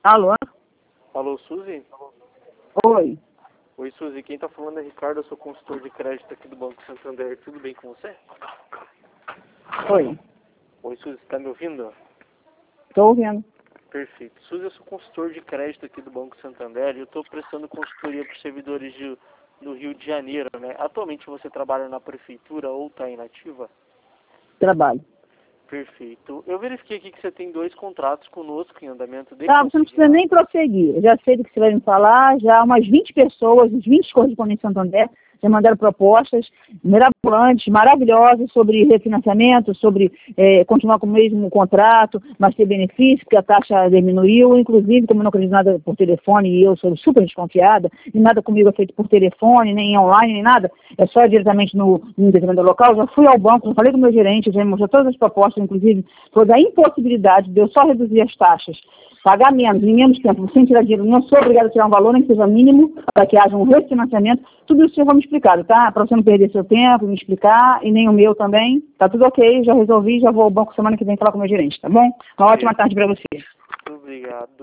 Alô? Alô, Suzy? Oi. Oi, Suzy. Quem tá falando é Ricardo, eu sou consultor de crédito aqui do Banco Santander. Tudo bem com você? Oi. Oi, Suzy, tá me ouvindo? Tô ouvindo. Perfeito. Suzy, eu sou consultor de crédito aqui do Banco Santander e eu tô prestando consultoria para os servidores do Rio de Janeiro, né? Atualmente você trabalha na prefeitura ou tá inativa? Trabalho. Perfeito. Eu verifiquei aqui que você tem 2 contratos conosco em andamento de Tá, você não precisa nem prosseguir. Eu já sei do que você vai me falar. Já umas 20 pessoas, uns 20 correspondentes de Santander, já mandaram propostas mirabolantes, maravilhosas sobre refinanciamento, sobre continuar com o mesmo contrato, mas ter benefício, porque a taxa diminuiu. Inclusive, como eu não acredito nada por telefone e eu sou super desconfiada, e nada comigo é feito por telefone, nem online, nem nada, é só diretamente no determinado local. Já fui ao banco, já falei com o meu gerente, já me mostrou todas as propostas, inclusive, foi da impossibilidade de eu só reduzir as taxas, pagar menos, em menos tempo, sem tirar dinheiro. Não sou obrigada a tirar um valor, nem que seja mínimo, para que haja um refinanciamento. Tudo isso eu vou me explicado, tá? Para você não perder seu tempo, me explicar, e nem o meu também. Tá tudo ok, já resolvi, já vou ao banco semana que vem falar com o meu gerente, tá bom? Uma ótima tarde para você. Muito obrigado.